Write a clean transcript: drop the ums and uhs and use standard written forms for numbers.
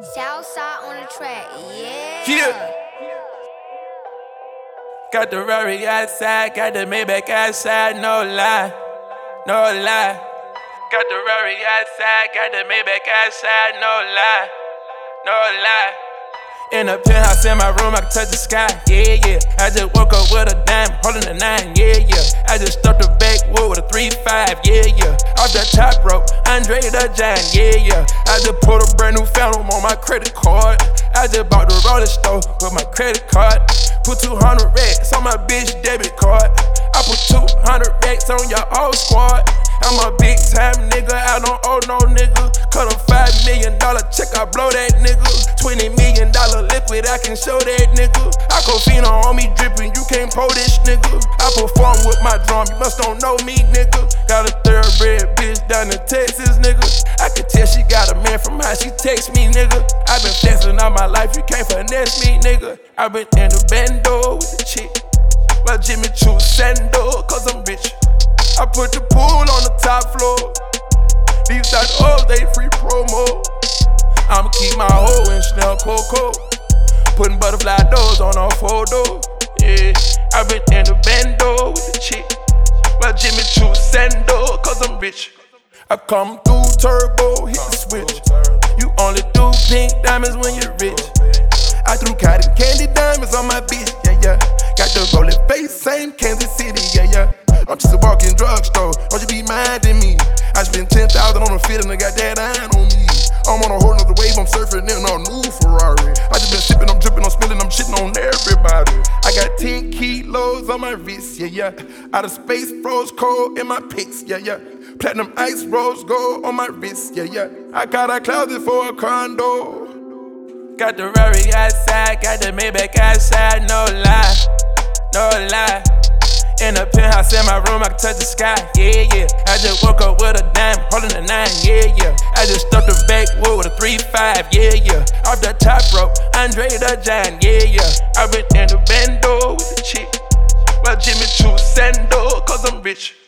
Southside on the track, yeah. Got the Rari outside, got the Maybach outside, no lie, no lie. Got the Rari outside, got the Maybach outside, no lie, no lie. In a penthouse in my room, I can touch the sky, yeah, yeah. I just woke up with a dime, holding a 9, yeah, yeah. I just stuffed the backwood with a 3-5, yeah, yeah. Off that top rope, Andre the Giant, yeah, yeah. I just put a brand new Phantom on my credit card. I just bought the roller store with my credit card. Put 200 racks on my bitch debit card. I put 200 racks on your whole squad. I'm a big time nigga, I don't owe no nigga. Cut a $5 million check, I blow that nigga. $20 million liquid, I can show that nigga. Aquafina on me dripping, you can't pull this nigga. I perform with my drum, you must don't know me, nigga. Got a thoroughbred bitch down in Texas, nigga. I can tell she got a man from how she text me, nigga. I been flexing all my life, you can't finesse me, nigga. I been in the bando with the chick, while Jimmy Choo sando, cause I'm rich. I put the pool on the top floor. These side O's, they free promo. I'ma keep my hoe in Chanel Coco. Putting butterfly doors on her photo. Yeah, I been in the bando with the chick, while Jimmy Choo sando, cause I'm rich. I come through turbo, hit the switch. You only do pink diamonds when you're rich. I threw cotton candy diamonds on my bitch, yeah, yeah. Got the rolling face, same Kansas City, yeah, yeah. I'm just a walking drugstore, don't you be minding me. I spent 10,000 on a fit and I got that iron on me. I'm on a whole nother wave, I'm surfing in a new Ferrari. I just been sipping, I'm dripping, I'm spilling, I'm shitting on everybody. I got 10 kilos on my wrist, yeah, yeah. Out of space, froze cold in my pics, yeah, yeah. Platinum ice, rose gold on my wrist, yeah, yeah. I got a closet for a condo. Got the Rari outside, got the Maybach outside, no lie, no lie. In a penthouse in my room, I can touch the sky, yeah, yeah. I just woke up with a dime, holding a 9, yeah, yeah. I just stuffed the backwood with a 3-5, yeah, yeah. Off that top rope, Andre the Giant, yeah, yeah. I been in the bando with the chick, while Jimmy Choo sando, cause I'm rich.